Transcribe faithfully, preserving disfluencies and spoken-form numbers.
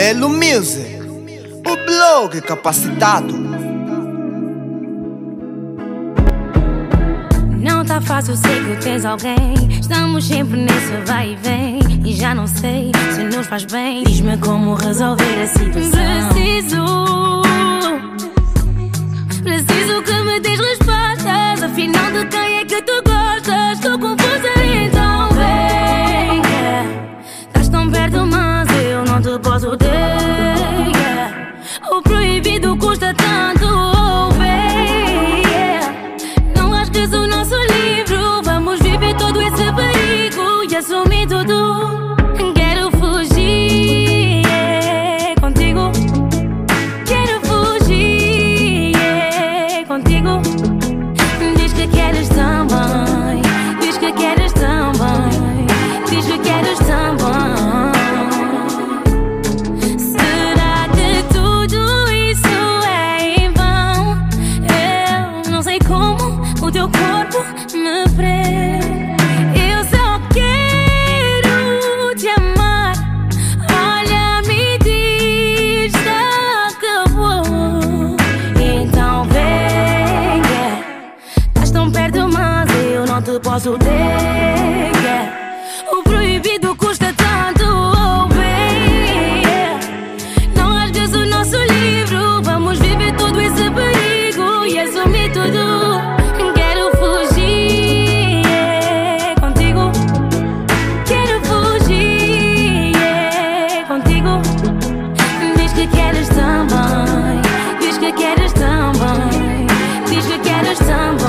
Belo Music, o blog capacitado. Não tá fácil, sei que tens alguém. Estamos sempre nesse vai e vem. E já não sei se nos faz bem. Diz-me como resolver a situação. Preciso, preciso que me des respostas. Afinal, de quem é que tu gostas? Estou confusa, então vem, yeah. Estás tão perto, mas eu não te posso ter, yeah. O proibido custa tanto, oh, bem, yeah. Não rasgues o nosso livro. Vamos viver todo esse perigo e assumir tudo. Quero fugir, yeah, contigo. Quero fugir, yeah, contigo. Diz que queres também. Diz que queres também. Diz que queres também. Será que tudo isso é em vão? Eu não sei como o teu corpo me prende. Eu só quero te amar. Olha, me diz se acabou. Então vem, yeah. Estás tão perto, mas eu não te posso ter, yeah. O proibido custa tanto, oh, bem, yeah. Não rasgues o nosso livro. Vamos viver todo esse perigo e assumir tudo. Quero fugir, yeah, contigo. Quero fugir, yeah, contigo. Diz que queres também. Diz que queres também. Diz que queres também.